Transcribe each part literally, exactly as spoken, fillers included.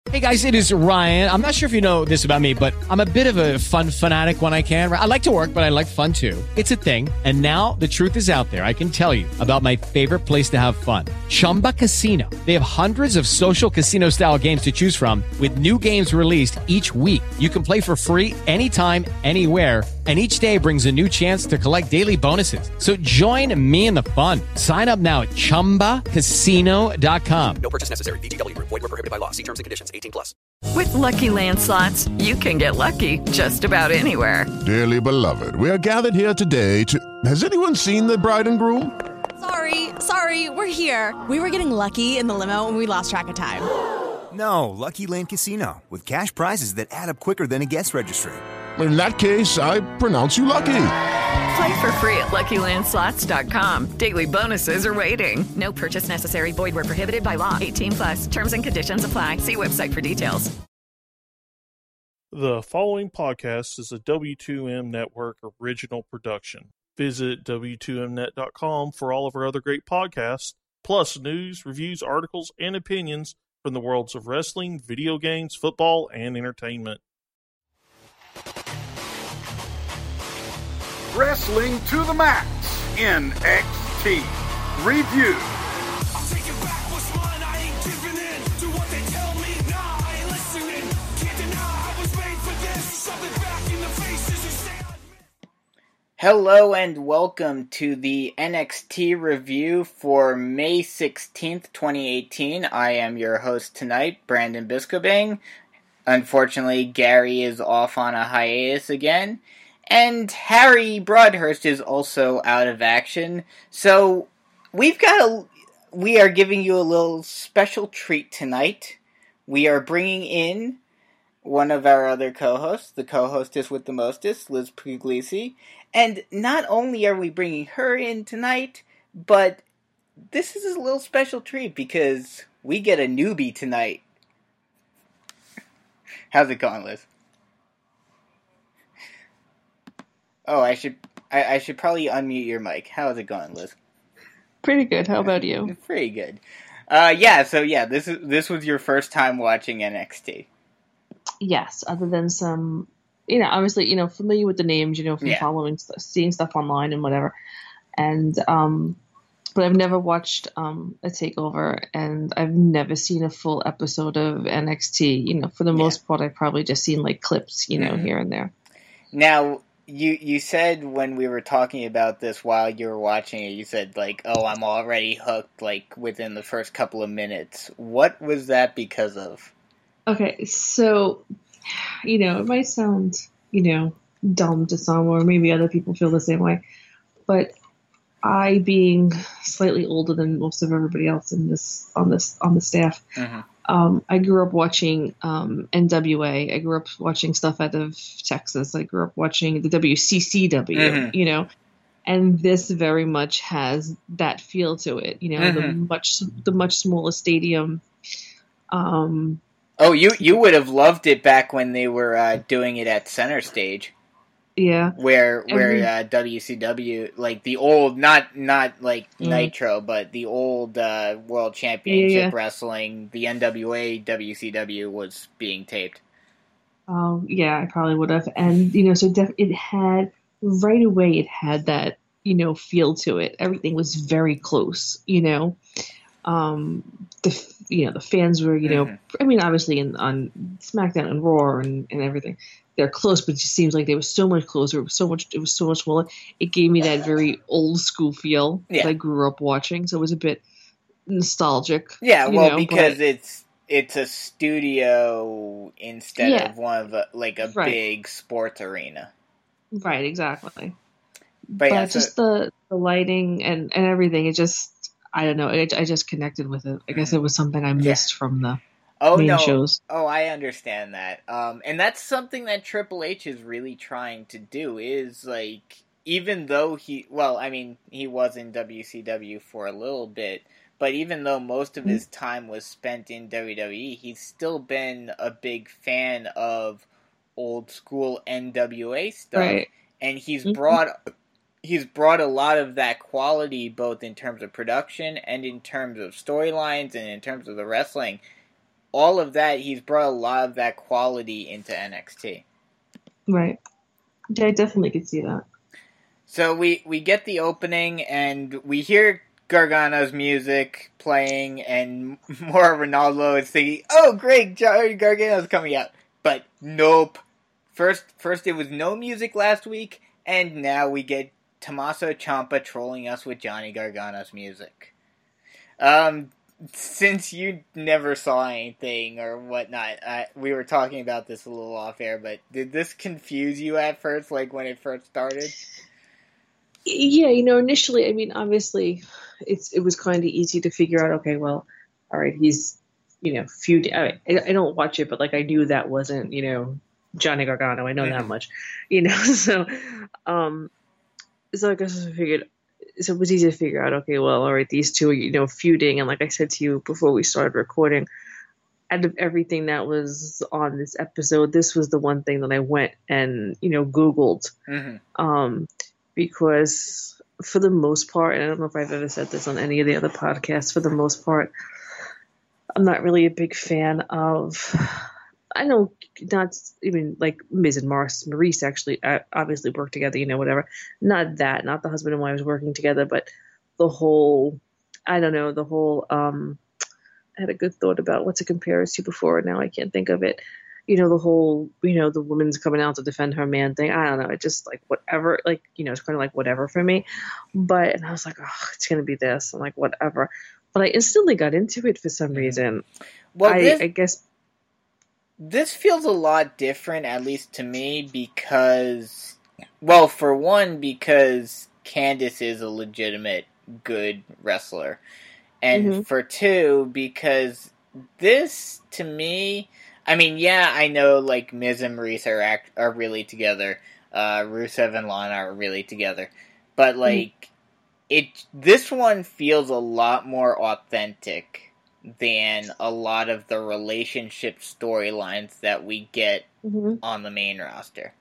Hey guys, it is Ryan. I'm not sure if you know this about me, but I'm a bit of a fun fanatic when I can. I like to work, but I like fun too. It's a thing. And now the truth is out there. I can tell you about my favorite place to have fun. Chumba Casino. They have hundreds of social casino style games to choose from with new games released each week. You can play for free anytime, anywhere. And each day brings a new chance to collect daily bonuses. So join me in the fun. Sign up now at chumba casino dot com. No purchase necessary. V G W. Void were prohibited by law. See terms and conditions. eighteen plus. With Lucky Land Slots, you can get lucky just about anywhere. Dearly beloved, we are gathered here today to... Has anyone seen the bride and groom? Sorry, sorry, we're here. We were getting lucky in the limo and we lost track of time. No, Lucky Land Casino, with cash prizes that add up quicker than a guest registry. In that case, I pronounce you lucky. Play for free at lucky land slots dot com. Daily bonuses are waiting. No purchase necessary. Void where prohibited by law. eighteen plus. Terms and conditions apply. See website for details. The following podcast is a W two M Network original production. Visit W two M net dot com for all of our other great podcasts, plus news, reviews, articles, and opinions from the worlds of wrestling, video games, football, and entertainment. Wrestling to the Max, N X T Review. I'm taking back what's mine, I ain't giving in to what they tell me, nah, I ain't listening. Can't deny I was made for this, something back in the faces who say I... Hello and welcome to the N X T Review for May sixteenth, twenty eighteen. I am your host tonight, Brandon Biscobing. Unfortunately, Gary is off on a hiatus again. And Harry Broadhurst is also out of action. So we've got a, we are giving you a little special treat tonight. We are bringing in one of our other co-hosts, the co-hostess with the mostest, Liz Puglisi. And not only are we bringing her in tonight, but this is a little special treat because we get a newbie tonight. How's it going, Liz? Oh, I should I, I should probably unmute your mic. How's it going, Liz? Pretty good. How about you? Pretty good. Uh, yeah. So yeah, this is this was your first time watching N X T. Yes. Other than some, you know, obviously, you know, familiar with the names, you know, from Yeah. following, st- seeing stuff online and whatever, and um, but I've never watched um a takeover, and I've never seen a full episode of N X T. You know, for the Yeah. most part, I've probably just seen like clips, you know, Mhm. here and there. Now, you you said when we were talking about this while you were watching it, you said like, "Oh, I'm already hooked." Like within the first couple of minutes. What was that because of? Okay, so, you know, it might sound, you know, dumb to some, or maybe other people feel the same way, but I, being slightly older than most of everybody else in this on this on the staff, Mhm. um, I grew up watching um, N W A. I grew up watching stuff out of Texas. I grew up watching the W C C W. Mhm. You know, and this very much has that feel to it. You know, the Mhm. much the much smaller stadium. Um, Oh, you you would have loved it back when they were uh, doing it at Center Stage. yeah. Where where Every- uh, W C W, like the old, not not like Mm. Nitro, but the old uh, World Championship Yeah, yeah. Wrestling, the N W A W C W was being taped. Um, yeah, I probably would have. And, you know, so def- it had, right away, it had that, you know, feel to it. Everything was very close, you know. Um, the, f- you know, the fans were, you know, Mhm. I mean, obviously in, on SmackDown and Raw and, and everything, they're close, but it just seems like they were so much closer. It was so much, it was so much smaller. It gave me that very old school feel Yeah. that I grew up watching. So it was a bit nostalgic. Yeah, you well, know, because but- it's it's a studio instead Yeah. of one of a, like a Right. big sports arena. Right, exactly. But, But yeah, so- just the, the lighting and, and everything, it just, I don't know, I, I just connected with it. I guess it was something I missed from the oh main no, shows. oh I understand that. Um, and that's something that Triple H is really trying to do. Is like, even though he, well, I mean, he was in W C W for a little bit. But even though most of his time was spent in W W E, he's still been a big fan of old school N W A stuff. Right. And he's Mhm. brought he's brought a lot of that quality both in terms of production and in terms of storylines and in terms of the wrestling all of that, he's brought a lot of that quality into N X T. Right. Yeah, I definitely could see that. So we, we get the opening, and we hear Gargano's music playing, and Mauro Ranallo is thinking, oh, great, Johnny Gargano's coming out. But nope. First, first it was no music last week, and now we get Tommaso Ciampa trolling us with Johnny Gargano's music. Um, since you never saw anything or whatnot, I, we were talking about this a little off air, but did this confuse you at first, like when it first started? Yeah, you know, initially, I mean, obviously, it's it was kind of easy to figure out, okay, well, all right, he's, you know, feud. I, I don't watch it, but, like, I knew that wasn't, you know, Johnny Gargano. I know mm-hmm. that much, you know, so, um, so I guess I figured, so it was easy to figure out, okay, well, all right, these two are, you know, feuding, and like I said to you before we started recording, out of everything that was on this episode, this was the one thing that I went and, you know, Googled, mm-hmm. um, because for the most part, and I don't know if I've ever said this on any of the other podcasts, for the most part, I'm not really a big fan of, I know not even like Miz and Mars, Maurice actually obviously work together, you know, whatever. Not that, not the husband and wives working together, but the whole, I don't know, the whole, um, I had a good thought about what to compare us to before, and now I can't think of it. You know, the whole, you know, the woman's coming out to defend her man thing. I don't know. It just like whatever, like, you know, it's kind of like whatever for me. But, and I was like, oh, it's going to be this. I'm like, whatever. But I instantly got into it for some reason. Well, I, this, I guess. This feels a lot different, at least to me, because, well, for one, because Candice is a legitimate good wrestler. And Mm-hmm. for two, because this, to me, I mean, yeah, I know, like, Miz and Maurice are, act, are really together. Uh, Rusev and Lana are really together. But, like, mm-hmm. it this one feels a lot more authentic than a lot of the relationship storylines that we get mm-hmm. on the main roster.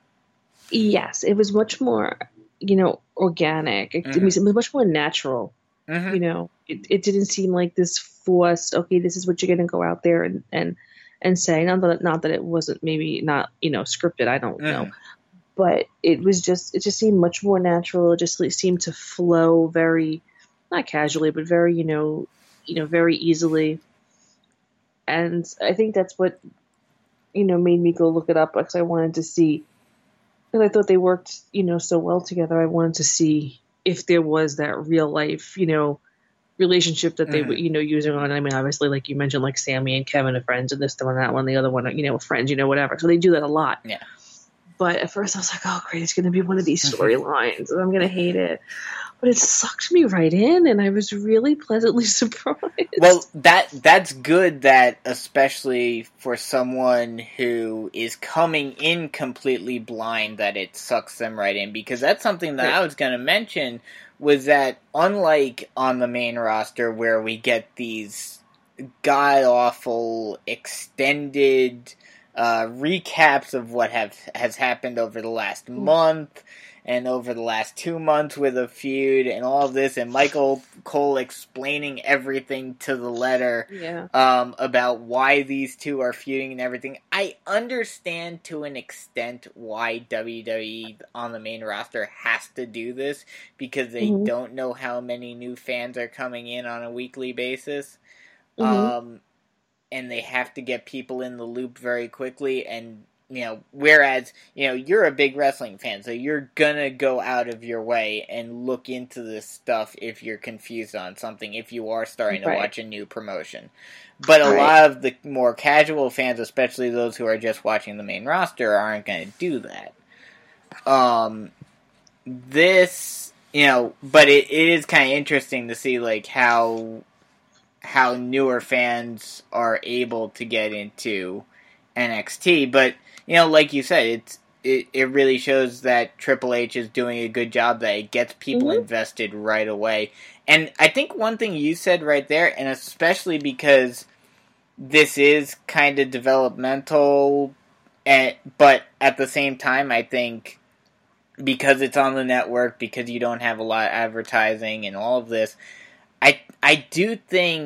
Yes, it was much more, you know, organic. It, mm-hmm. it was much more natural. Mm-hmm. You know, it, it didn't seem like this forced, okay, this is what you're going to go out there and, and, and say. Not that, not that it wasn't maybe not, you know, scripted, I don't mm-hmm. know. But it was just, it just seemed much more natural. It just seemed to flow very, not casually, but very, you know, you know, very easily. And I think that's what, you know, made me go look it up, because I wanted to see, because I thought they worked, you know, so well together. I wanted to see if there was that real life, you know, relationship that they mm-hmm. were, you know, using on. I mean, obviously, like you mentioned, like Sammy and Kevin are friends, and this one, that one, the other one, you know, friends, you know, whatever. So they do that a lot. Yeah. But at first I was like, oh, great, it's going to be one of these storylines, and I'm going to hate it. But it sucked me right in, and I was really pleasantly surprised. Well, that that's good, that especially for someone who is coming in completely blind, that it sucks them right in. Because that's something that right. I was going to mention, was that unlike on the main roster where we get these god-awful extended uh, recaps of what have has happened over the last mm. month, and over the last two months with a feud and all of this, and Michael Cole explaining everything to the letter yeah. um, about why these two are feuding and everything. I understand to an extent why W W E on the main roster has to do this, because they mm-hmm. don't know how many new fans are coming in on a weekly basis. Mm-hmm. Um, and they have to get people in the loop very quickly, and you know, whereas, you know, you're a big wrestling fan, so you're gonna go out of your way and look into this stuff if you're confused on something, if you are starting to right. watch a new promotion. But a right. lot of the more casual fans, especially those who are just watching the main roster, aren't gonna do that. Um, this, you know, but it, it is kind of interesting to see, like, how, how newer fans are able to get into N X T, but you know, like you said, it's it, it really shows that Triple H is doing a good job, that it gets people mm-hmm. invested right away. And I think one thing you said right there, and especially because this is kind of developmental, and, but at the same time, I think because it's on the network, because you don't have a lot of advertising and all of this, I I do think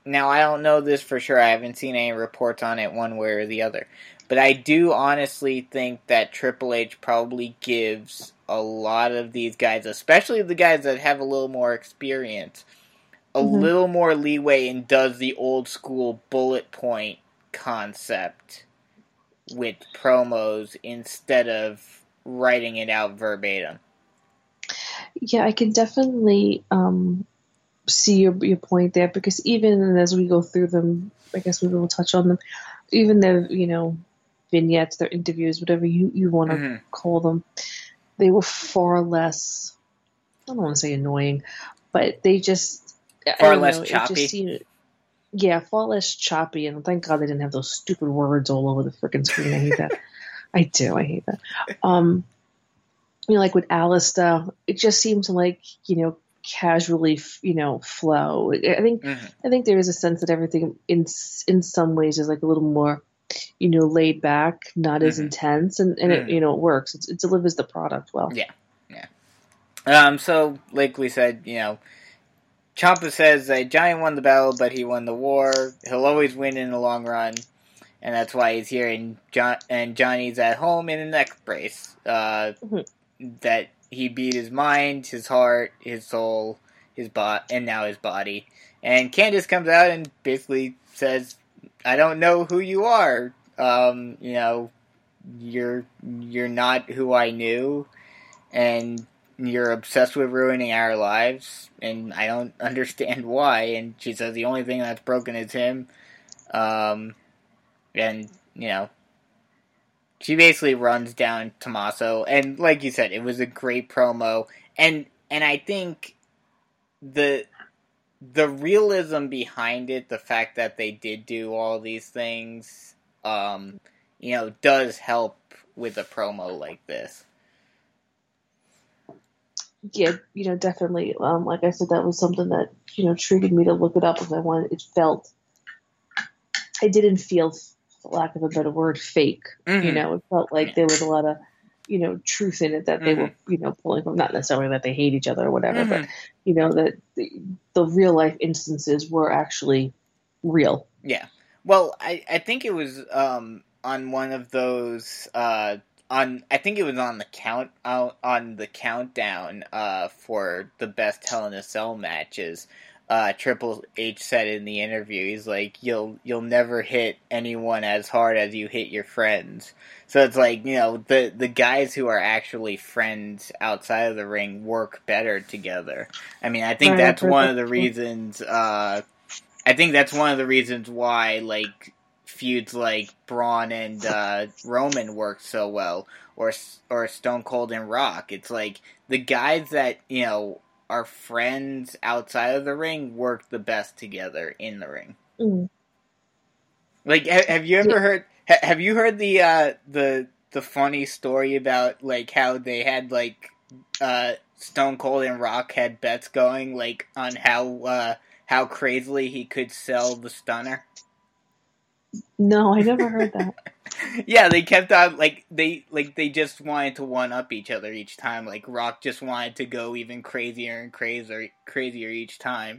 now I don't know this for sure. I haven't seen any reports on it one way or the other. But I do honestly think that Triple H probably gives a lot of these guys, especially the guys that have a little more experience, a mm-hmm. little more leeway and does the old school bullet point concept with promos instead of writing it out verbatim. Yeah, I can definitely um, see your your point there, because even as we go through them, I guess we will touch on them, even though, you know, vignettes, their interviews, whatever you, you want to mm-hmm. call them, they were far less, I don't want to say annoying, but they just... Far less know, choppy? It just seemed, yeah, far less choppy, and thank God they didn't have those stupid words all over the freaking screen. I hate that. I do, I hate that. Um, you know, like with Alistair, it just seemed to, like, you know, casually, you know, flow. I think mm-hmm. I think there is a sense that everything in in some ways is like a little more, you know, laid back, not mm-hmm. as intense, and, and mm-hmm. it, you know, it works. It's, it delivers the product well. Yeah, yeah. Um, so, like we said, you know, Ciampa says that Johnny won the battle, but he won the war. He'll always win in the long run, and that's why he's here. And John and Johnny's at home in a neck brace. Uh, mm-hmm. That he beat his mind, his heart, his soul, his bot, and now his body. And Candice comes out and basically says, "I don't know who you are. Um, you know, you're you're not who I knew, and you're obsessed with ruining our lives, and I don't understand why." And she says the only thing that's broken is him. Um, and you know, she basically runs down Tommaso, and like you said, it was a great promo, and and I think the the realism behind it, the fact that they did do all these things, um, you know, does help with a promo like this. Yeah, you know, definitely. Um, like I said, that was something that, you know, triggered me to look it up, because I wanted. It felt, I didn't feel, for lack of a better word, fake. Mm-hmm. You know, it felt like there was a lot of, you know, truth in it that mm-hmm. they were, you know, pulling from. Not necessarily that they hate each other or whatever, mm-hmm. but you know that the, the real life instances were actually real. Yeah. Well, I I think it was um, on one of those. Uh, On, I think it was on the count uh, on the countdown uh, for the best Hell in a Cell matches. Uh, Triple H said in the interview, he's like, "You'll you'll never hit anyone as hard as you hit your friends." So it's like, you know, the the guys who are actually friends outside of the ring work better together. I mean, I think that's one of the reasons. Uh, I think that's one of the reasons why, like, feuds like Braun and uh, Roman work so well, or or Stone Cold and Rock. It's like the guys that, you know, are friends outside of the ring work the best together in the ring. Mm. Like, ha- have you ever yeah. heard? Ha- have you heard the uh, the the funny story about, like, how they had, like, uh, Stone Cold and Rock had bets going, like, on how uh, how crazily he could sell the stunner? No, I never heard that. Yeah, they kept on, like, they like they just wanted to one-up each other each time. Like, Rock just wanted to go even crazier and crazier, crazier each time.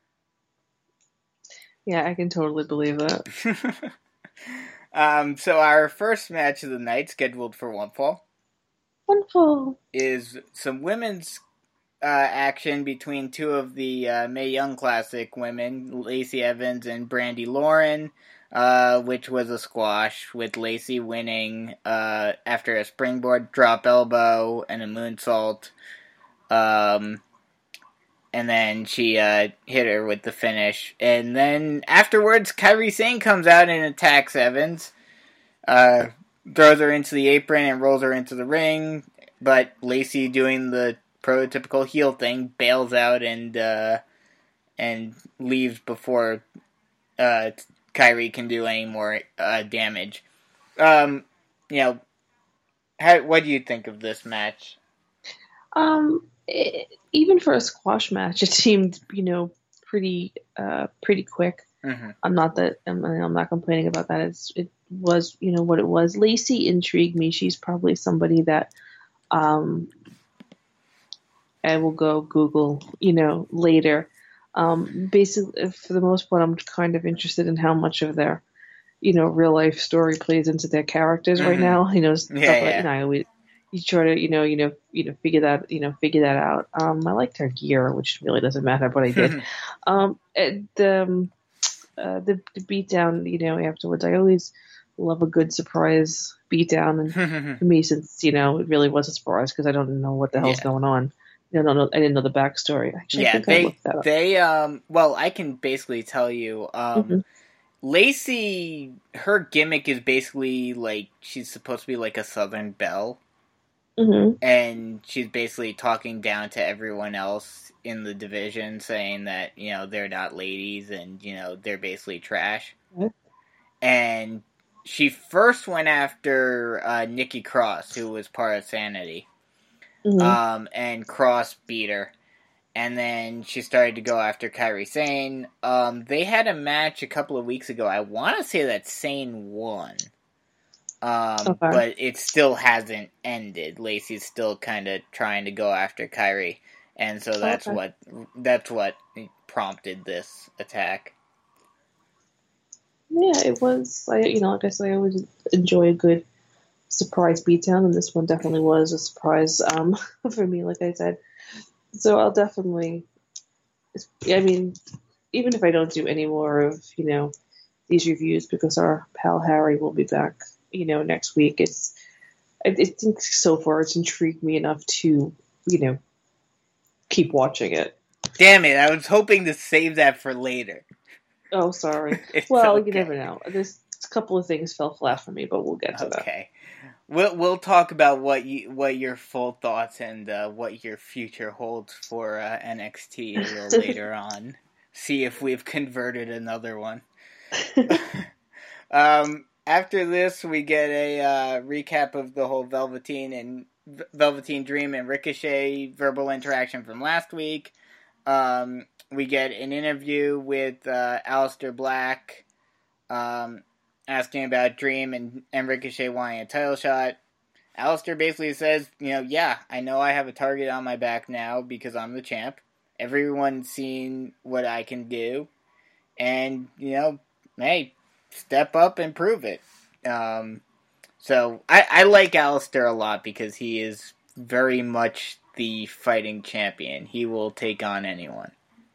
Yeah, I can totally believe that. um, so our first match of the night, scheduled for one fall, one fall, is some women's uh, action between two of the uh, Mae Young Classic women, Lacey Evans and Brandi Lauren. Uh, which was a squash, with Lacey winning uh, after a springboard drop elbow and a moonsault. Um, and then she uh, hit her with the finish. And then afterwards, Kairi Sane comes out and attacks Evans. Uh, throws her into the apron and rolls her into the ring. But Lacey, doing the prototypical heel thing, bails out and uh, and leaves before Uh, Kairi can do any more uh, damage. Um, you know, how, what do you think of this match? Um, it, even for a squash match, it seemed, you know, pretty, uh, pretty quick. Mm-hmm. I'm not that I'm, I'm not complaining about that. It's it was, you know, what it was. Lacey intrigued me. She's probably somebody that, um, I will go Google, you know, later. Um, basically, for the most part, I'm kind of interested in how much of their, you know, real life story plays into their characters Mhm. right now. You know, stuff Yeah, like, yeah. you know, I always, you try to, you know, you know, you know, figure that, you know, figure that out. Um, I liked her gear, which really doesn't matter, but I did. um, and, um, uh, the, the beatdown, you know, afterwards, I always love a good surprise beatdown, and for me, since you know, it really was a surprise because I don't know what the hell's Yeah. going on. You know, no, I didn't know the backstory. Actually, I Yeah, think I they looked that up. they um. Well, I can basically tell you. Um, Mhm. Lacey, her gimmick is basically like she's supposed to be like a Southern belle, Mhm. and she's basically talking down to everyone else in the division, saying that you know they're not ladies and you know they're basically trash. What? And she first went after uh, Nikki Cross, who was part of Sanity. Mhm. Um, and Cross beat her. And then she started to go after Kairi Sane. Um, they had a match a couple of weeks ago. I want to say that Sane won. Um, Okay. But it still hasn't ended. Lacey's still kind of trying to go after Kairi. And so that's Okay. what that's what prompted this attack. Yeah, it was. I, you know, like I said, I always enjoy a good surprise beatdown, and this one definitely was a surprise um, for me. Like I said, so I'll definitely. I mean, even if I don't do any more of you know these reviews, because our pal Harry will be back, you know, next week. It's. I, I think so far it's intrigued me enough to you know keep watching it. Damn it! I was hoping to save that for later. Oh, sorry. It's Well, okay. you never know. There's a couple of things fell flat for me, but we'll get to that. Okay, we'll we'll talk about what you what your full thoughts and uh, what your future holds for uh, N X T a little later on. See if we've converted another one. um, after this, we get a uh, recap of the whole Velveteen and Velveteen Dream and Ricochet verbal interaction from last week. Um, we get an interview with uh, Aleister Black, um, asking about Dream and, and Ricochet wanting a title shot. Aleister basically says, you know, yeah, I know I have a target on my back now because I'm the champ. Everyone's seen what I can do. And, you know, hey, step up and prove it. Um, so, I, I like Aleister a lot because he is very much the fighting champion. He will take on anyone.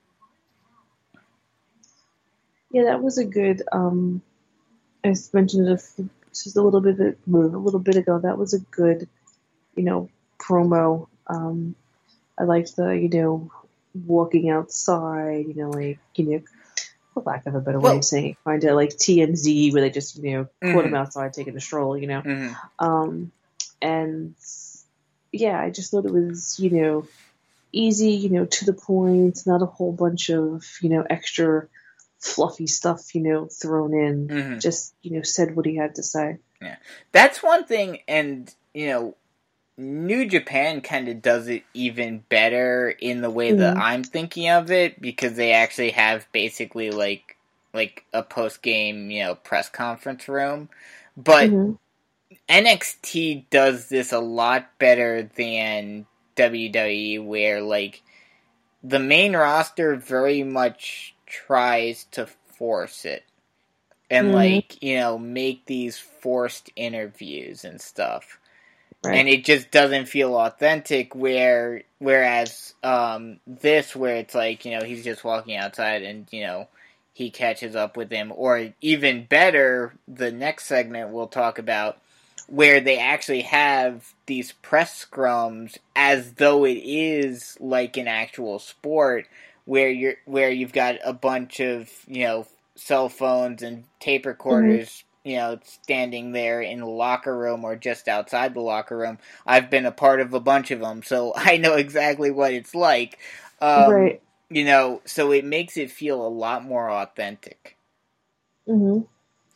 Yeah, that was a good. Um, I mentioned it a, just a little bit, a little bit ago. That was a good, you know, promo. Um, I liked the, you know, walking outside. You know, like you know, for lack of a better way Well- of saying it, kind of like T M Z, where they just you know Mhm. caught him outside taking a stroll. You know, Mhm. um, and yeah, I just thought it was you know easy, you know, to the point, not a whole bunch of you know extra fluffy stuff, you know, thrown in. Mhm. Just, you know, said what he had to say. Yeah. That's one thing, and, you know, New Japan kind of does it even better in the way that Mhm. I'm thinking of it, because they actually have basically, like, like a post-game, you know, press conference room. But Mhm. N X T does this a lot better than W W E, where, like, the main roster very much tries to force it. And, Mhm. like, you know, make these forced interviews and stuff. Right. And it just doesn't feel authentic, where, whereas, um, this, where it's like, you know, he's just walking outside and, you know, he catches up with him. Or even better, the next segment we'll talk about, where they actually have these press scrums as though it is like an actual sport, where you're where you've got a bunch of you know cell phones and tape recorders, mm-hmm. you know, standing there in the locker room or just outside the locker room. I've been a part of a bunch of them, so I know exactly what it's like. Um, right. You know, so it makes it feel a lot more authentic. Mm-hmm.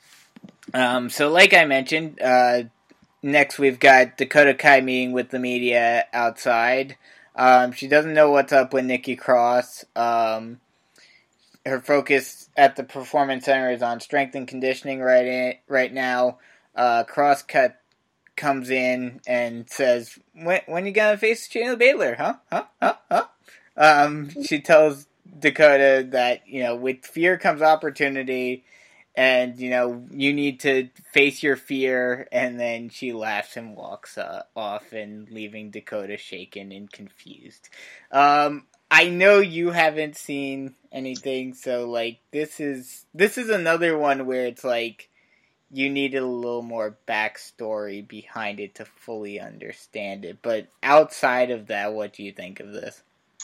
Um, so, like I mentioned, uh, next we've got Dakota Kai meeting with the media outside. Um, she doesn't know what's up with Nikki Cross. Um, her focus at the Performance Center is on strength and conditioning right in, right now. Uh, Crosscut comes in and says, when, when you gonna face Shayna Baszler, huh? Huh? Huh? Huh? Um, she tells Dakota that, you know, with fear comes opportunity, and, you know, you need to face your fear, and then she laughs and walks uh, off, and leaving Dakota shaken and confused. Um, I know you haven't seen anything, so, like, this is, this is another one where it's like, you needed a little more backstory behind it to fully understand it. But outside of that, what do you think of this?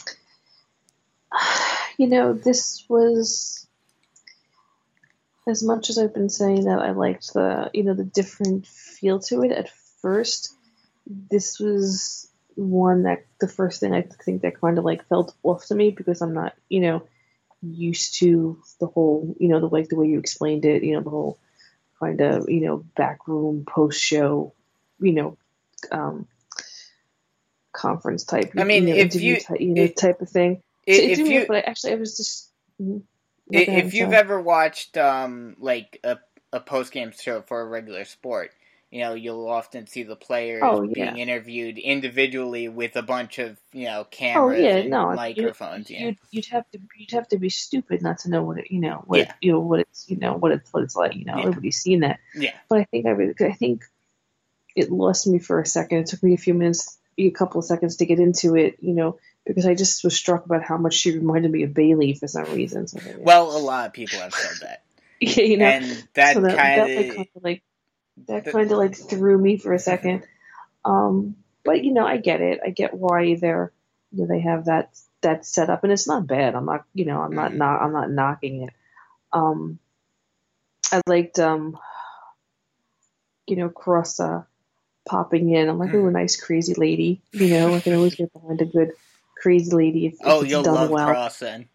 You know, this was, as much as I've been saying that I liked the, you know, the different feel to it at first, this was one that, the first thing I think that kind of like felt off to me, because I'm not, you know, used to the whole, you know, the like the way you explained it, you know, the whole kind of, you know, backroom post-show, you know, um, conference type, I mean, you know, if you, type, you know, it, type of thing. It, so it if threw me you, off, but I, actually, I was just. Mm-hmm. If, ahead, if you've sorry. ever watched, um, like, a, a post-game show for a regular sport, you know, you'll often see the players Oh, yeah. being interviewed individually with a bunch of, you know, cameras Oh yeah, and no, microphones. You, yeah. you'd, you'd have to you'd have to be stupid not to know what it, you know what Yeah. it, you know what it's you know what it's what it's like. You know, Yeah. everybody's seen that. Yeah. But I think I would, I think it lost me for a second. It took me a few minutes, a couple of seconds to get into it. You know, because I just was struck about how much she reminded me of Bailey for some reason. So, yeah. Well, a lot of people have said that. Yeah, you know, and that so that, kind that, like, kind of like that kind of like threw me for a second. Um, but you know, I get it. I get why they're, you know, they have that that set up, and it's not bad. I'm not, you know, I'm not Mhm. not I'm not knocking it. Um, I liked, um, you know, Cross uh, popping in. I'm like, oh, a nice crazy lady. You know, I can always get behind a good crazy lady if, if Oh, it's you'll done love well. Cross then.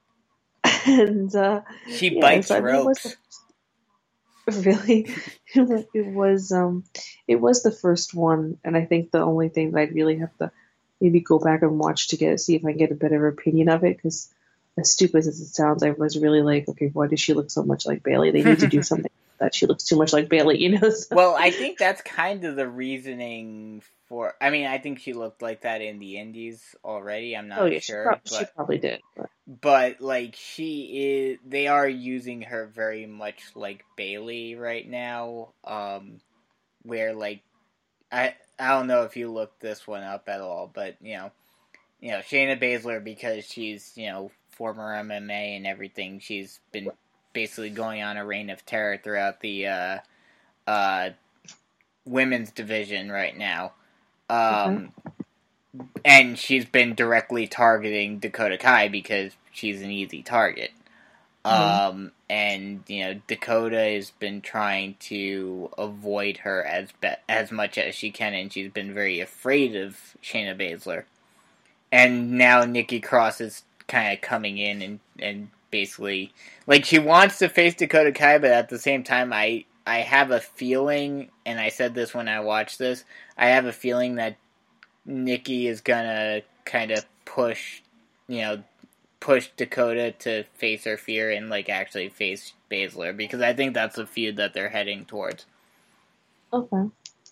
And uh, She yeah, bites so, I mean, it was ropes. the- really, it was um, it was the first one, and I think the only thing that I'd really have to maybe go back and watch to get see if I can get a better opinion of it. Because as stupid as it sounds, I was really like, okay, why does she look so much like Bailey? They need to do something that she looks too much like Bailey, you know? So, Well, I think that's kind of the reasoning for. I mean, I think she looked like that in the Indies already. I'm not oh yeah, sure, she, prob- but she probably did. But. but like she is. They are using her very much like Bailey right now. Um, where like I I don't know if you looked this one up at all, but you know, you know Shayna Baszler, because she's, you know, former M M A and everything. She's been basically going on a reign of terror throughout the uh, uh, women's division right now. Um, mm-hmm. And she's been directly targeting Dakota Kai because she's an easy target. Mm-hmm. Um, and, you know, Dakota has been trying to avoid her as be- as much as she can, and she's been very afraid of Shayna Baszler. And now Nikki Cross is kind of coming in and, and basically, like, she wants to face Dakota Kai, but at the same time, I, I have a feeling, and I said this when I watched this, I have a feeling that Nikki is gonna kind of push, you know, push Dakota to face her fear and, like, actually face Baszler, because I think that's the feud that they're heading towards. Okay.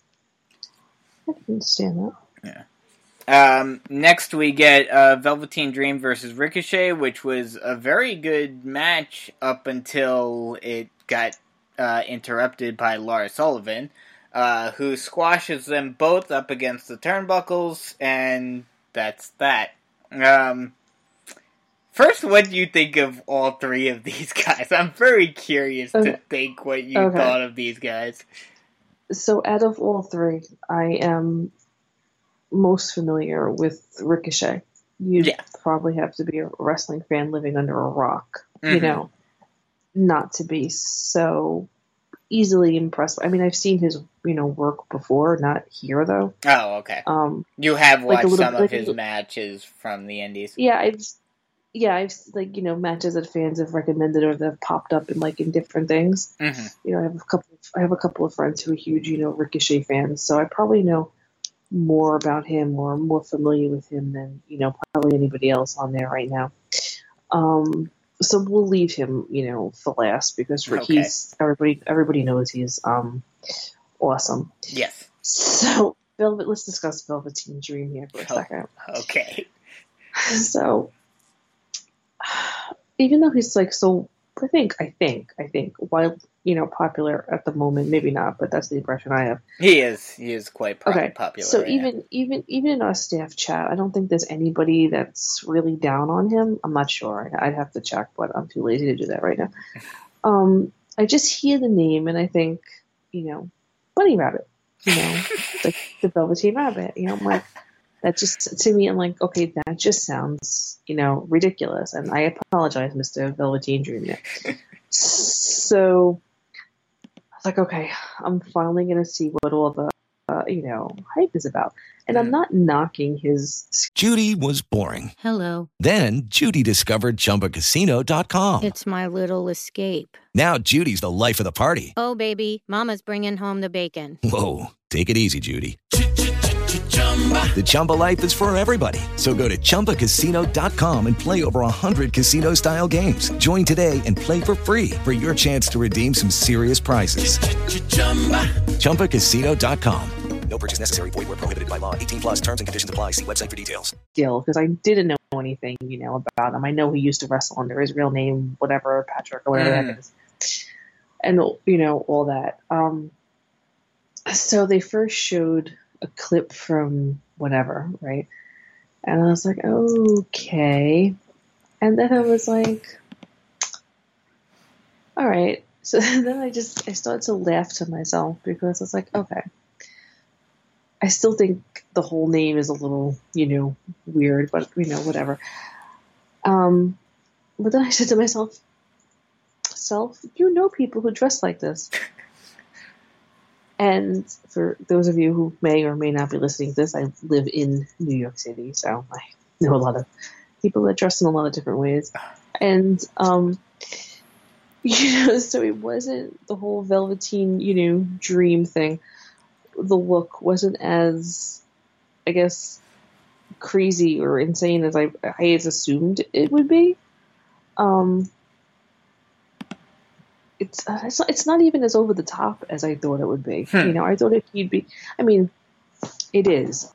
I can understand that. Yeah. Um, next we get uh, Velveteen Dream versus Ricochet, which was a very good match up until it got uh, interrupted by Lars Sullivan, uh, who squashes them both up against the turnbuckles, and that's that. Um, first, what do you think of all three of these guys? I'm very curious okay. to think what you okay. thought of these guys. So, out of all three, I am most familiar with Ricochet. You'd yeah. probably have to be a wrestling fan living under a rock, mm-hmm. you know, not to be so easily impressed. I mean, I've seen his, you know, work before, not here though. Oh, okay. Um, you have watched like little, some of like his little, matches from the Indies. Yeah, I've, yeah, I've like you know matches that fans have recommended or that have popped up in like in different things. Mm-hmm. You know, I have a couple. Of, I have a couple of friends who are huge, you know, Ricochet fans, so I probably know more about him or more familiar with him than, you know, probably anybody else on there right now. Um, so we'll leave him, you know, for last because okay. he's everybody. Everybody knows he's um awesome. Yes. So Velvet. Let's discuss Velveteen Dream here for a oh, second. Okay. So even though he's like so, I think, I think, I think, while, you know, popular at the moment, maybe not, but that's the impression I have. He is, he is quite pro- okay. popular. So right even, now. even, even in our staff chat, I don't think there's anybody that's really down on him. I'm not sure. I'd have to check, but I'm too lazy to do that right now. Um, I just hear the name and I think, you know, Bunny Rabbit, you know, the, the Velveteen Rabbit, you know, I'm like, that just, to me, I'm like, okay, that just sounds, you know, ridiculous. And I apologize, Mister Velveteen Junior So I was like, okay, I'm finally going to see what all the, uh, you know, hype is about. And I'm not knocking his... Judy was boring. Hello. Then Judy discovered Chumba Casino dot com. It's my little escape. Now Judy's the life of the party. Oh, baby, mama's bringing home the bacon. Whoa, take it easy, Judy. The Chumba life is for everybody. So go to Chumba Casino dot com and play over one hundred casino-style games. Join today and play for free for your chance to redeem some serious prizes. Chumba Casino dot com. No purchase necessary. Void where prohibited by law. eighteen plus terms and conditions apply. See website for details. Skill, because I didn't know anything, you know, about him. I know he used to wrestle under his real name, whatever, Patrick or whatever Mm. that is. And, you know, all that. Um, so they first showed a clip from whatever, right? And I was like, okay. And then I was like, all right. So then I just, I started to laugh to myself because I was like, okay. I still think the whole name is a little, you know, weird, but, you know, whatever. Um, but then I said to myself, self, you know people who dress like this. And for those of you who may or may not be listening to this, I live in New York City, so I know a lot of people that dress in a lot of different ways. And, um, you know, so it wasn't the whole Velveteen, you know, dream thing. The look wasn't as, I guess, crazy or insane as I, I had assumed it would be. Um, it's uh, it's not, it's not even as over the top as I thought it would be. Hmm. You know, I thought it, he'd be. I mean, it is.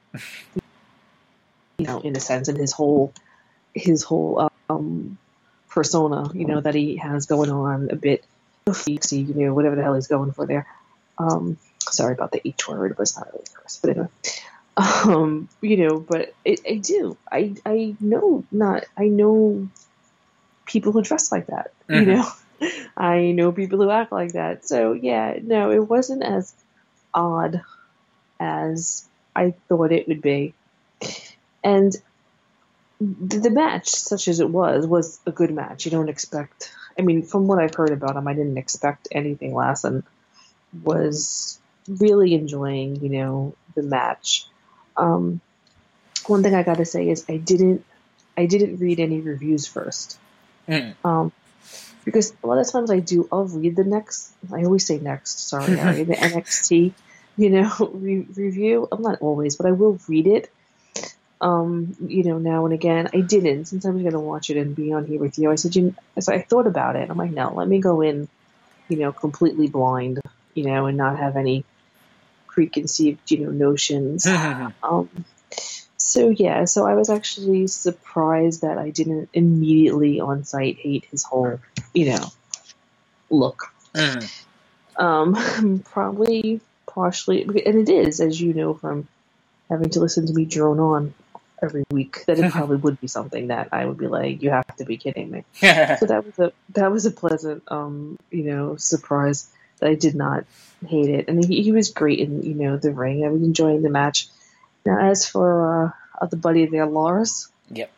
You know, in a sense, and his whole his whole um, persona, you know, that he has going on a bit, you know, whatever the hell he's going for there. Um, Sorry about the H word, but it's not really curse. But anyway, um, you know, but it, I do. I I know not. I know people who dress like that. Mm-hmm. You know, I know people who act like that. So yeah, no, it wasn't as odd as I thought it would be. And the, the match, such as it was, was a good match. You don't expect. I mean, from what I've heard about him, I didn't expect anything less, and was really enjoying, you know, the match. Um, one thing I got to say is I didn't, I didn't read any reviews first, mm. um, because a lot of times I do. I'll read the next. I always say next. Sorry, Ari, the N X T, you know, re- review. I'm not always, but I will read it. Um, you know, now and again. I didn't, since I was going to watch it and be on here with you. I said, you. So I thought about it. I'm like, no, let me go in, you know, completely blind. You know, and not have any preconceived, you know, notions. um, so yeah, so I was actually surprised that I didn't immediately on sight hate his whole, you know, look. Mm. Um, probably partially, and it is, as you know from having to listen to me drone on every week, that it probably would be something that I would be like, you have to be kidding me. So that was a that was a pleasant, um, you know, surprise. I did not hate it, and he, he was great in, you know, the ring. I was enjoying the match. Now, as for uh, other buddy there, Lars. Yep.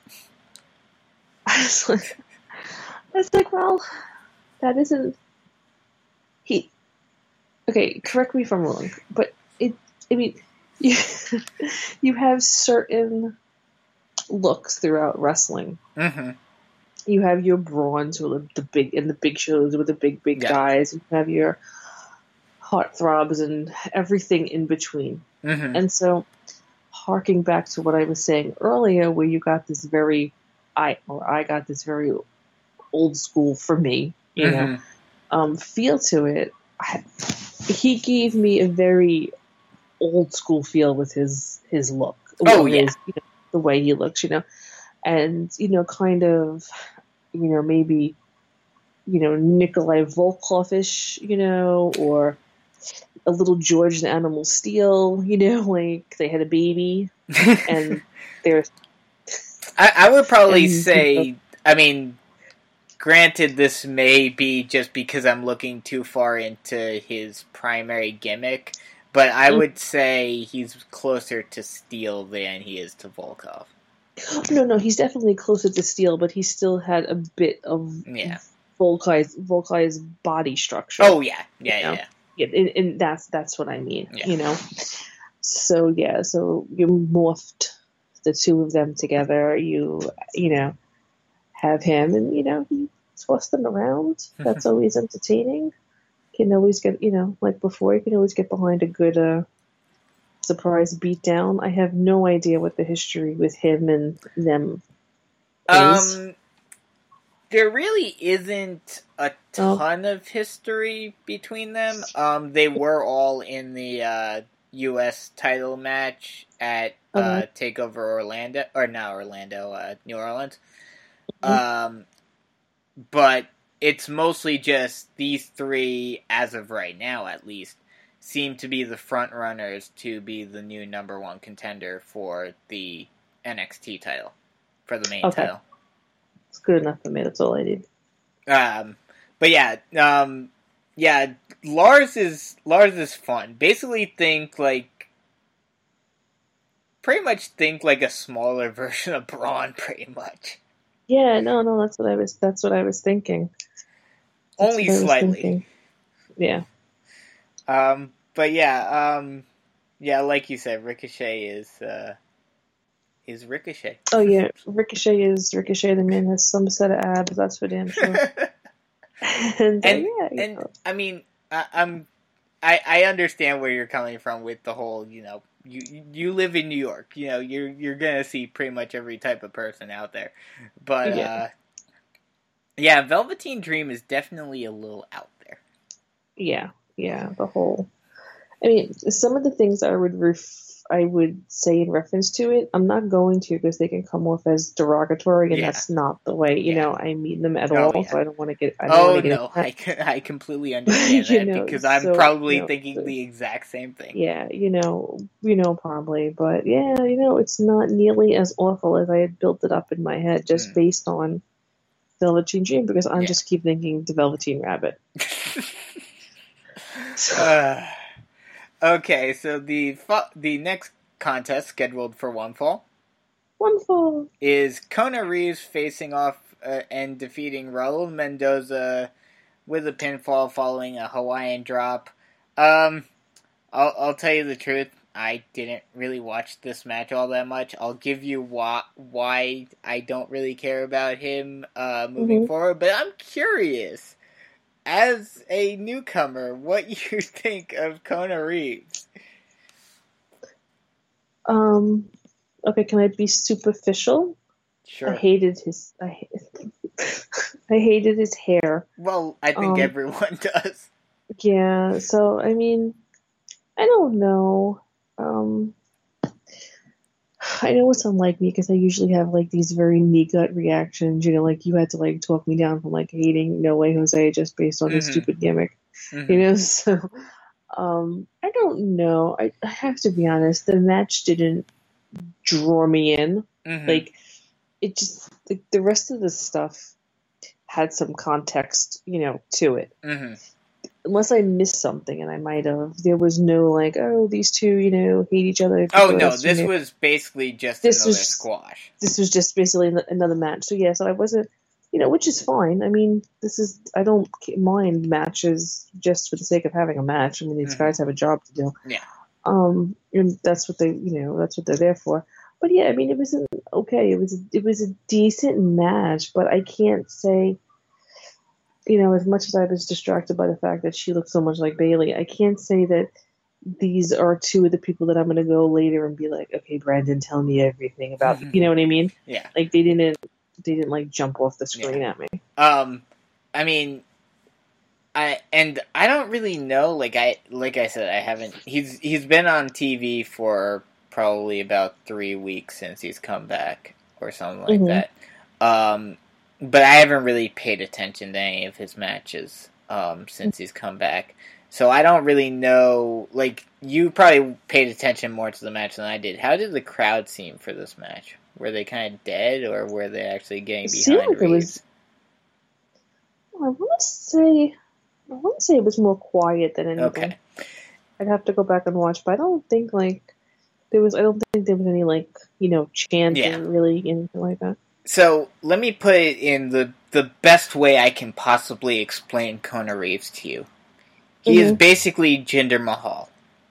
I was like, I was like, well, that isn't he. Okay, correct me if I'm wrong, but it. I mean, you you have certain looks throughout wrestling. Mm-hmm. You have your Brawns who are the big in the big shows with the big big yeah. guys. You have your heartthrobs and everything in between. Mm-hmm. And so, harking back to what I was saying earlier, where you got this very, I or I got this very old school for me, you mm-hmm. know, um, feel to it. I, he gave me a very old school feel with his his look. Oh yeah, his, you know, the way he looks, you know, and you know, kind of. you know, maybe, you know, Nikolai Volkov-ish, you know, or a little George the Animal Steel, you know, like they had a baby, and they're. I, I would probably and, say, you know, I mean, granted, this may be just because I'm looking too far into his primary gimmick, but I Mm. would say he's closer to Steel than he is to Volkov. No, no, he's definitely closer to Steel, but he still had a bit of Yeah. Volkai's Volkai's body structure. Oh yeah, yeah, you know? yeah. Yeah, and, and that's that's what I mean. Yeah. You know. So yeah, so you morphed the two of them together. You you know have him, and you know he tossed them around. That's always entertaining. Can always get, you know, like before, you can always get behind a good uh, surprise beatdown. I have no idea what the history with him and them is. Um, there really isn't a ton of history between them. Um, they were all in the uh, U S title match at uh, Okay. Takeover Orlando, or not Orlando, uh, New Orleans. Mhm. Um, but it's mostly just these three, as of right now at least, seem to be the front runners to be the new number one contender for the N X T title, for the main Okay. title. It's good enough for me. That's all I need. Um, but yeah, um, yeah, Lars is Lars is fun. Basically, think like pretty much think like a smaller version of Braun, pretty much. Yeah, no, no, that's what I was. That's what I was thinking. That's Only what I was slightly. thinking. Yeah. Um, but yeah, um, yeah, like you said, Ricochet is uh, is Ricochet. Oh yeah, Ricochet is Ricochet. The man has some set of abs. That's for damn sure. and, uh, And yeah, you and know. I mean, I, I'm I I understand where you're coming from with the whole, you know, you you live in New York, you know, you're you're gonna see pretty much every type of person out there, but Yeah. uh, yeah, Velveteen Dream is definitely a little out there. Yeah, yeah, the whole. I mean, some of the things I would ref- I would say in reference to it, I'm not going to because they can come off as derogatory, and Yeah. that's not the way you know I mean them at Oh, all. yeah. So I don't want to get. I don't Oh want to get no, into that. I, c- I completely understand You that know, because I'm so, probably you know, thinking so- the exact same thing. Yeah, you know, you know, probably, but yeah, you know, it's not nearly as awful as I had built it up in my head just Mm. based on Velveteen Dream because I Yeah. just keep thinking the Velveteen Rabbit. Uh, okay, so the fu- the next contest scheduled for One Fall Wonderful. is Kona Reeves facing off uh, and defeating Raul Mendoza with a pinfall following a Hawaiian drop. Um, I'll, I'll tell you the truth. I didn't really watch this match all that much. I'll give you why, why I don't really care about him uh, moving Mhm. forward, but I'm curious, as a newcomer, what you think of Kona Reeves. Um, okay, can I be superficial? Sure. I hated his. I, I hated his hair. Well, I think Um, everyone does. Yeah, so I mean, I don't know. Um, I know it's unlike me because I usually have like these very knee gut reactions. You know, like you had to like talk me down from like hating No Way Jose just based on his Mhm. stupid gimmick. Mhm. You know, so um, I don't know. I, I have to be honest. The match didn't draw me in. Mhm. Like it just like the rest of the stuff had some context, you know, to it. Mhm. Unless I missed something, and I might have. There was no like, oh, these two, you know, hate each other. Oh people no, else, you this know. was basically just This another was- squash. This was just basically an- another match. So yeah, so I wasn't, you know, which is fine. I mean, this is I don't mind matches just for the sake of having a match. I mean, these Mhm. guys have a job to do. Yeah. Um, and that's what they, you know, that's what they're there for. But yeah, I mean, it was an, okay. It was it was a decent match, but I can't say, you know, as much as I was distracted by the fact that she looked so much like Bailey, I can't say that these are two of the people that I'm going to go later and be like, okay, Brandon, tell me everything about. You know what I mean? Yeah. Like they didn't, they didn't like jump off the screen at me. Um, I mean, I and I don't really know. Like I, like I said, I haven't. He's he's been on T V for probably about three weeks since he's come back, or something like Mhm. that. Um, but I haven't really paid attention to any of his matches um, since he's come back. So I don't really know, like, you probably paid attention more to the match than I did. How did the crowd seem for this match? Were they kind of dead, or were they actually getting It seemed behind like it Reeves? was, I want to say, I want to say it was more quiet than anything. Okay. I'd have to go back and watch, but I don't think, like, there was, I don't think there was any, like, you know, chant Yeah. or really anything like that. So, let me put it in the, the best way I can possibly explain Kona Reeves to you. He Mm-hmm. is basically Jinder Mahal.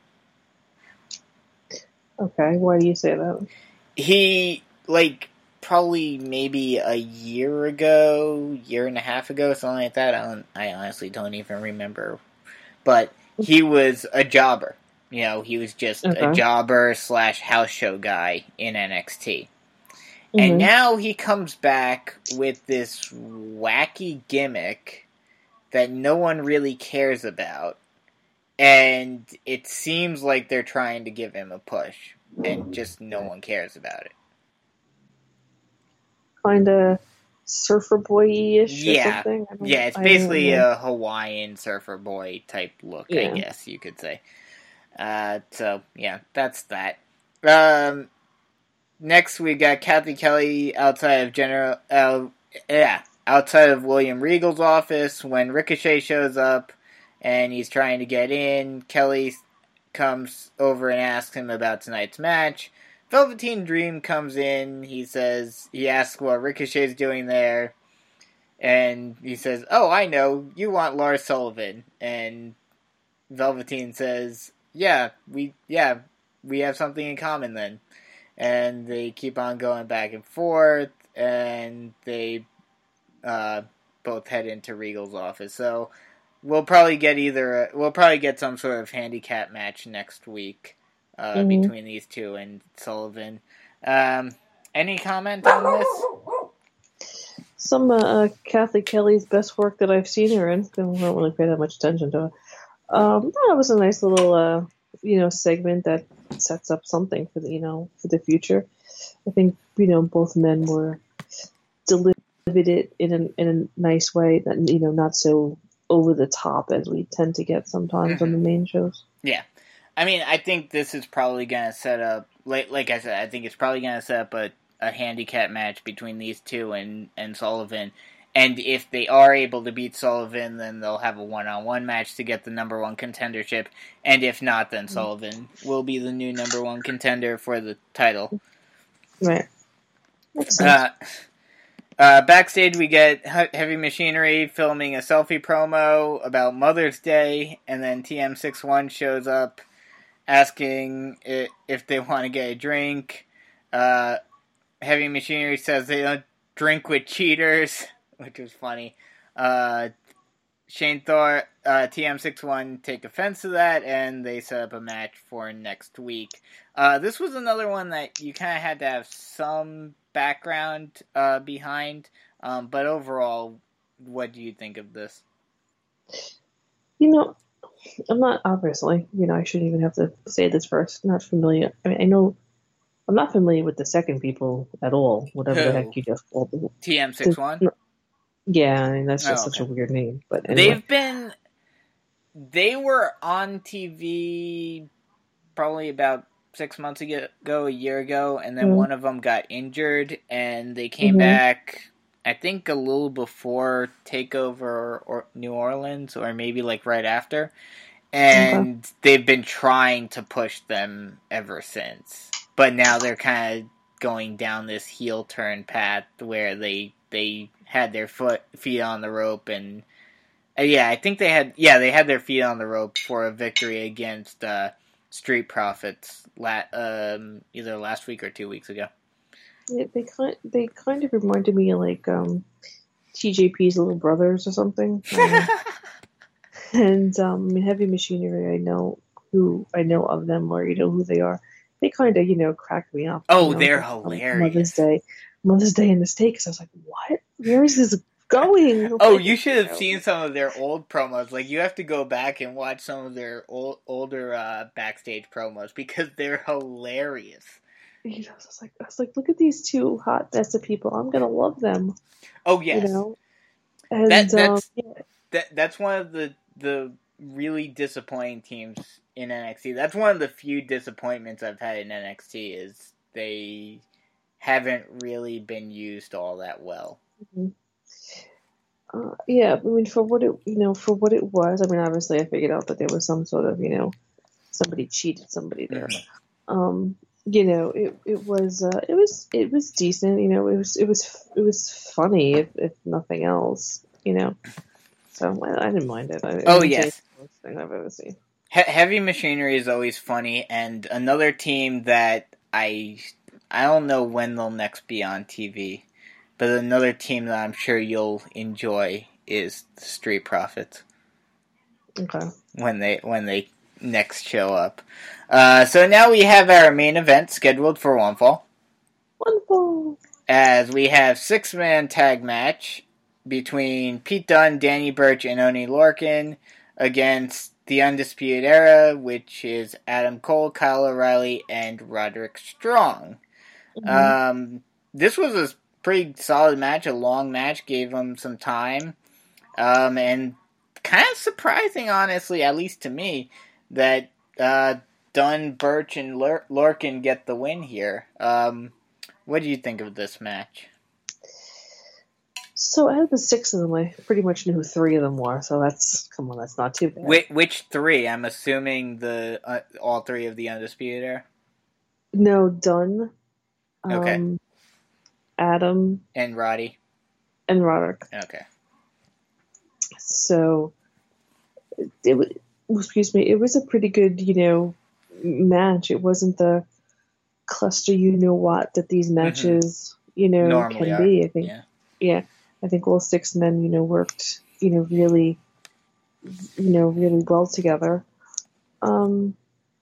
Okay, why do you say that? He, like, probably maybe a year ago, year and a half ago, something like that. I don't, I honestly don't even remember. But he was a jobber. You know, he was just Okay. a jobber slash house show guy in N X T. Mhm. And now he comes back with this wacky gimmick that no one really cares about. And it seems like they're trying to give him a push. And just no one cares about it. Kind of surfer boy-ish or Yeah, something? I don't- yeah, it's I don't basically know. a Hawaiian surfer boy type look, Yeah. I guess you could say. Uh, so, yeah, that's that. Um, next we got Kathy Kelly outside of General, uh, yeah, outside of William Regal's office when Ricochet shows up and he's trying to get in. Kelly comes over and asks him about tonight's match. Velveteen Dream comes in. He says, he asks what Ricochet's doing there. And he says, oh, I know, you want Lars Sullivan. And Velveteen says, yeah, we, yeah, we have something in common then. And they keep on going back and forth, and they uh, both head into Regal's office. So we'll probably get either, we'll probably get some sort of handicap match next week uh, Mhm. between these two and Sullivan. Um, any comment on this? Some uh, uh, Kathy Kelly's best work that I've seen her in. I don't really pay that much attention to it. Um, no, it was a nice little, uh, you know, segment that sets up something for the, you know, for the future. I think, you know, both men were delivered it in a, in a nice way, that, you know, not so over the top as we tend to get sometimes on the main shows. Yeah. I mean, I think this is probably going to set up, like, like I said, I think it's probably going to set up a, a handicap match between these two and, and Sullivan. And if they are able to beat Sullivan, then they'll have a one-on-one match to get the number one contendership. And if not, then Sullivan will be the new number one contender for the title. Right. Makes sense. Uh, uh, backstage, we get He- Heavy Machinery filming a selfie promo about Mother's Day, and then T M sixty-one shows up asking i- if they want to get a drink. Uh, Heavy Machinery says they don't drink with cheaters, which was funny. Uh, Shane Thor, uh, T M sixty-one take offense to that, and they set up a match for next week. Uh, this was another one that you kind of had to have some background uh, behind, um, but overall, what do you think of this? You know, I'm not, obviously, you know, I shouldn't even have to say this first. Not familiar. I mean, I know, I'm not familiar with the second people at all, whatever the Who? heck you just called them. T M sixty-one? Yeah, I mean, that's just Oh, such a okay. weird name. But anyway. They've been, they were on T V probably about six months ago, a year ago, and then Mhm. one of them got injured, and they came Mhm. back, I think a little before TakeOver or New Orleans, or maybe like right after, and they've been trying to push them ever since. But now they're kind of going down this heel turn path where they they had their foot feet on the rope, and uh, yeah, I think they had yeah they had their feet on the rope for a victory against uh, Street Profits la- um, either last week or two weeks ago. Yeah, they kind they kind of reminded me of like um, T J P's little brothers or something. Um, and um, I mean, Heavy Machinery, I know who I know of them, or you know who they are. They kind of you know cracked me up. Oh, you know, they're like, um, hilarious. Mother's Day, Mother's Day in the States. I was like, what? Where is this going? Oh, you should have seen some of their old promos. Like, you have to go back and watch some of their old, older uh, backstage promos because they're hilarious. you know, I was like, I was like, look at these two hot mess of people. I'm gonna love them. Oh yes. You know, and that, that's um, yeah. that, that's one of the the really disappointing teams in N X T. That's one of the few disappointments I've had in N X T is they haven't really been used all that well. Mm-hmm. Uh, yeah, I mean, for what it you know, for what it was. I mean, obviously, I figured out that there was some sort of you know, somebody cheated somebody there. Mm-hmm. Um, you know, it it was uh, it was it was decent. You know, it was it was it was funny if, if nothing else. You know, so I, I didn't mind it. I, oh it yes, the most thing I've ever seen. He- Heavy Machinery is always funny, and another team that I I don't know when they'll next be on T V. But another team that I'm sure you'll enjoy is the Street Profits. Okay. When they when they next show up. Uh, so now we have our main event scheduled for one fall. One fall. As we have six-man tag match between Pete Dunne, Danny Burch, and Oney Lorcan against the Undisputed Era, which is Adam Cole, Kyle O'Reilly, and Roderick Strong. Mm-hmm. Um, this was a pretty solid match, a long match, gave them some time, um, and kind of surprising, honestly, at least to me, that uh, Dunn, Burch, and Lor- Lorcan get the win here. Um, what do you think of this match? So out of the six of them, I pretty much knew who three of them were, so that's, come on, that's not too bad. Which, which three? I'm assuming the uh, all three of the Undisputed Era? No, Dunn. Um, okay. Adam. And Roddy. And Roderick. Okay. So, it was, excuse me, it was a pretty good, you know, match. It wasn't the cluster you-know-what that these matches, mm-hmm. you know, normally can are. be. I think, yeah. yeah, I think all six men, you know, worked, you know, really, you know, really well together. Um,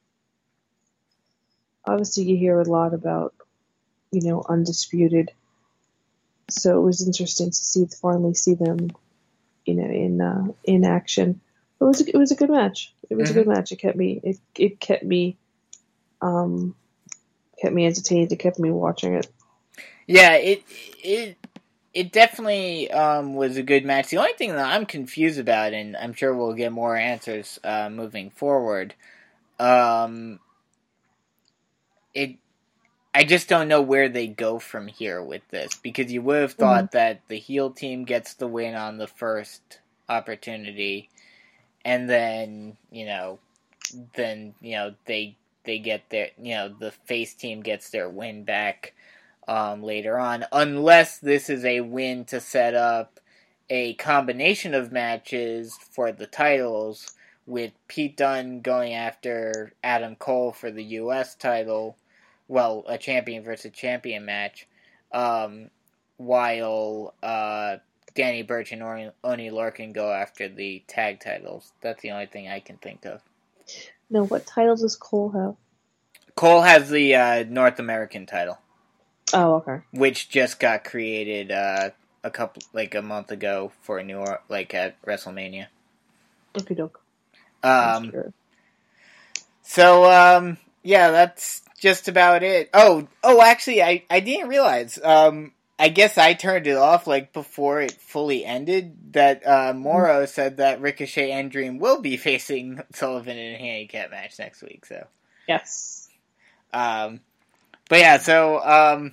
obviously, you hear a lot about, you know, Undisputed. So it was interesting to see finally see them, you know, in uh, in action. It was a, it was a good match. It was mm-hmm. a good match. It kept me it it kept me um kept me entertained. It kept me watching it. Yeah, it it it definitely um, was a good match. The only thing that I'm confused about, and I'm sure we'll get more answers uh, moving forward, um, it. I just don't know where they go from here with this, because you would have thought mm-hmm. that the heel team gets the win on the first opportunity, and then, you know, then, you know, they they get their, you know, the face team gets their win back um, later on, unless this is a win to set up a combination of matches for the titles, with Pete Dunne going after Adam Cole for the U S title. Well, a champion versus champion match, um, while uh, Danny Burch and Or- Oney Lorcan go after the tag titles. That's the only thing I can think of. Now, what title does Cole have? Cole has the uh, North American title. Oh, okay. Which just got created uh, a couple, like a month ago for New York, like at WrestleMania. Okie doke. Um. Sure. So, um, yeah, that's just about it. Oh, oh, actually, I, I didn't realize. Um, I guess I turned it off like before it fully ended. That uh, Moro said that Ricochet and Dream will be facing Sullivan in a handicap match next week. So yes. Um, but yeah, so um,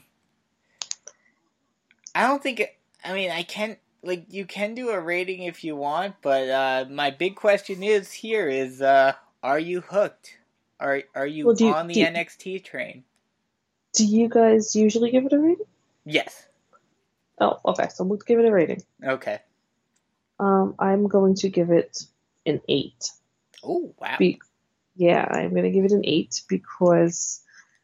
I don't think. It, I mean, I can like you can do a rating if you want, but uh, my big question is here is uh, are you hooked? Are are you, well, you on the do, N X T train? Do you guys usually give it a rating? Yes. Oh, okay. So we'll give it a rating. Okay. Um, I'm going to give it an eight. Oh, wow. Be- yeah, I'm going to give it an eight because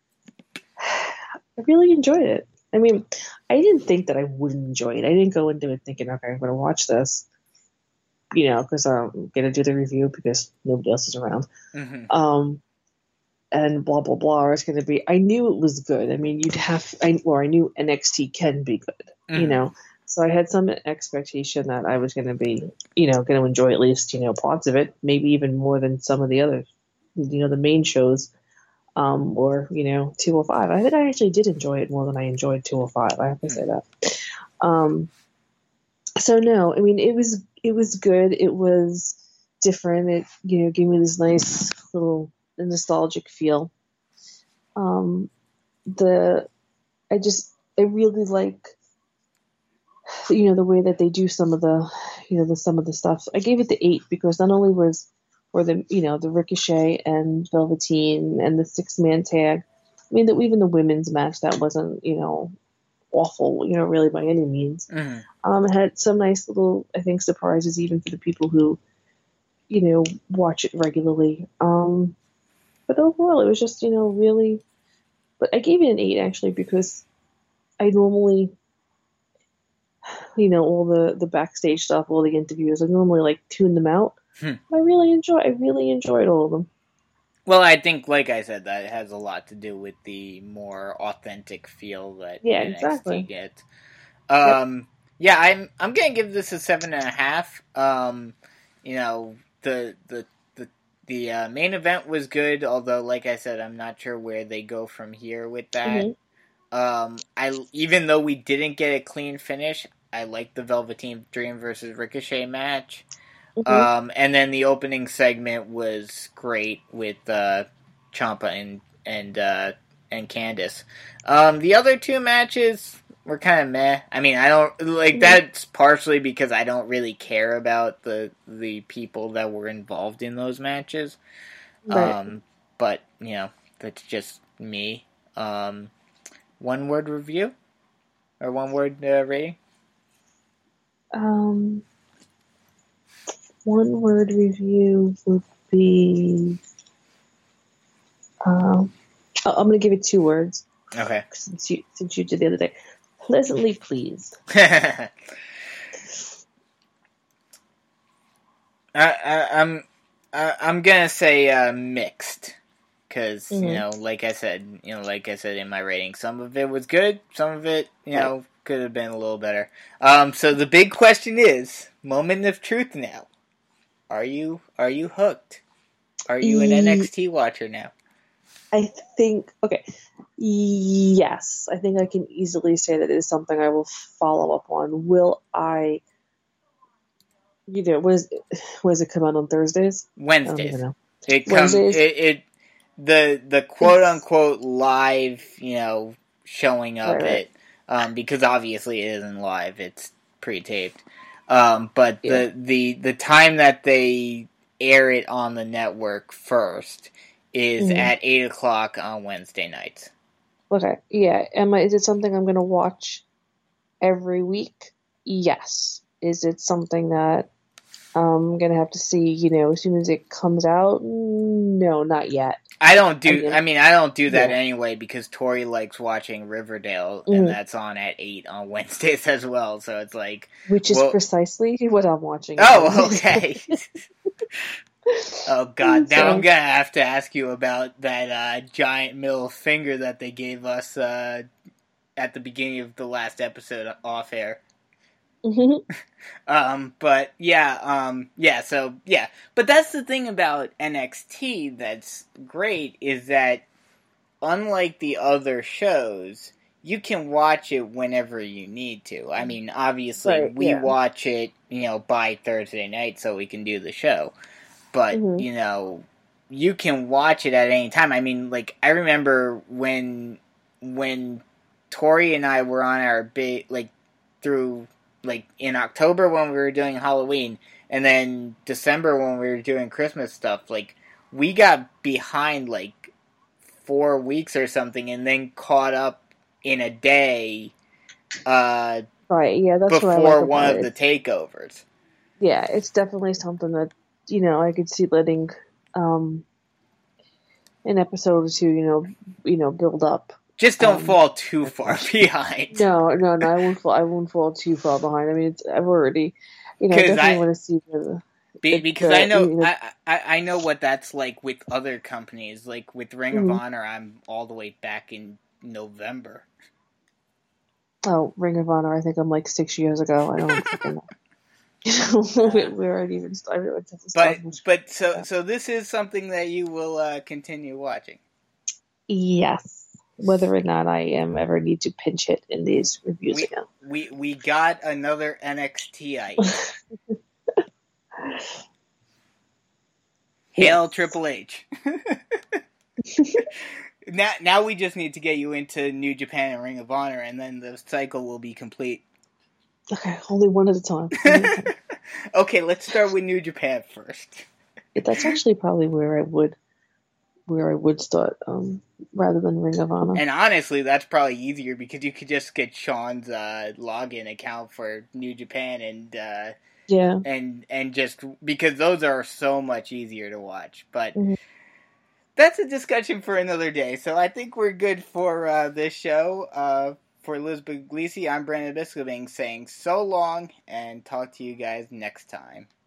I really enjoyed it. I mean, I didn't think that I wouldn't enjoy it. I didn't go into it thinking, okay, I'm going to watch this, you know, because I'm going to do the review because nobody else is around. Mm-hmm. Um, and blah, blah, blah. It's going to be, I knew it was good. I mean, you'd have, I, or I knew N X T can be good, mm-hmm. you know. So I had some expectation that I was going to be, you know, going to enjoy at least, you know, parts of it, maybe even more than some of the others, you know, the main shows. um, or you know two oh five. I think I actually did enjoy it more than I enjoyed two oh five. I have to say that. Um, so no, I mean it was it was good. It was different. It you know gave me this nice little nostalgic feel. Um, the I just I really like you know the way that they do some of the you know the some of the stuff. I gave it the eight because not only was or the you know the Ricochet and Velveteen and the six man tag. I mean that even the women's match that wasn't you know awful you know really by any means. Mm-hmm. Um, it had some nice little I think surprises even for the people who you know watch it regularly. Um, but overall it was just you know really. But I gave it an eight actually because I normally, you know, all the, the backstage stuff, all the interviews, I normally like tune them out. Hmm. I really enjoy. I really enjoyed all of them. Well, I think, like I said, that has a lot to do with the more authentic feel that Yeah, N X T exactly. gets. Um, yep. Yeah, I'm I'm gonna give this a seven and a half. Um, you know, the the the the uh, main event was good, although, like I said, I'm not sure where they go from here with that. Mm-hmm. Um, I even though we didn't get a clean finish, I liked the Velveteen Dream versus Ricochet match. Mm-hmm. Um, and then the opening segment was great with uh, Ciampa and and uh, and Candice. Um, the other two matches were kind of meh. I mean, I don't like that's partially because I don't really care about the the people that were involved in those matches. Right. Um, but you know, that's just me. Um, one word review or one word uh, rating. Um, one word review would be. Um, oh, I'm going to give it two words. Okay. Since you since you did the other day, pleasantly pleased. I, I, I'm I, I'm gonna say uh, mixed, because Mm-hmm. you know, like I said, you know, like I said in my rating, some of it was good, some of it, you know, could have been a little better. Um, so the big question is, moment of truth now. Are you are you hooked? Are you an Ye- N X T watcher now? I think okay. Yes, I think I can easily say that it is something I will follow up on. Will I? You know, was was it come out on Thursdays? I don't Wednesdays. even know. It comes. It, Wednesdays? it the the quote unquote live, you know, showing of Right, right. it, um, because obviously it isn't live; it's pre-taped. Um, but Yeah. the the the time that they air it on the network first is Mhm. at eight o'clock on Wednesday nights. Okay, yeah. Am I? Is it something I'm going to watch every week? Yes. Is it something that I'm going to have to see? You know, as soon as it comes out? No, not yet. I don't do. I mean- I mean, I don't do that Yeah. anyway because Tori likes watching Riverdale, Mhm. and that's on at eight on Wednesdays as well. So it's like, Which is well- precisely what I'm watching. oh, okay. Oh God! Now So- I'm gonna have to ask you about that uh, giant middle finger that they gave us uh, at the beginning of the last episode off air. Mhm. Um, but yeah, um, yeah, so yeah, but that's the thing about N X T that's great is that unlike the other shows, you can watch it whenever you need to. I mean, obviously Right, we yeah. watch it, you know, by Thursday night so we can do the show. But, Mhm. you know, you can watch it at any time. I mean, like, I remember when, when Tori and I were on our big, like, through, like, in October when we were doing Halloween, and then December when we were doing Christmas stuff, like, we got behind, like, four weeks or something, and then caught up in a day, uh, Right, yeah, that's what I before like one about of it. the takeovers. Yeah, it's definitely something that, you know, I could see letting um, an episode or two, you know, you know, build up. Just don't Um, fall too far behind. No, no, no, I won't fall. I won't fall too far behind. I mean, it's, I've already, you know, I 'Cause definitely I- want to see the. Be, the- because the, I know, you know- I, I I know what that's like with other companies. Like with Ring Mhm. of Honor, I'm all the way back in November. Oh, Ring of Honor. I think I'm like six years ago. I don't fucking know. we, we already even started. But but so so this is something that you will uh, continue watching. Yes. Whether or not I am ever need to pinch hit in these reviews we, again. We we got another N X T-ite. Hail Triple H. now, now we just need to get you into New Japan and Ring of Honor, and then the cycle will be complete. Okay, only one at a time. At a time. Okay, let's start with New Japan first. That's actually probably where I would, where I would start, um, rather than Ring of Honor. And honestly, that's probably easier because you could just get Sean's uh, login account for New Japan and uh, yeah, and and just because those are so much easier to watch. But mm-hmm. that's a discussion for another day. So I think we're good for uh, this show. Uh, for Elizabeth Gleese, I'm Brandon Biskobing saying so long and talk to you guys next time.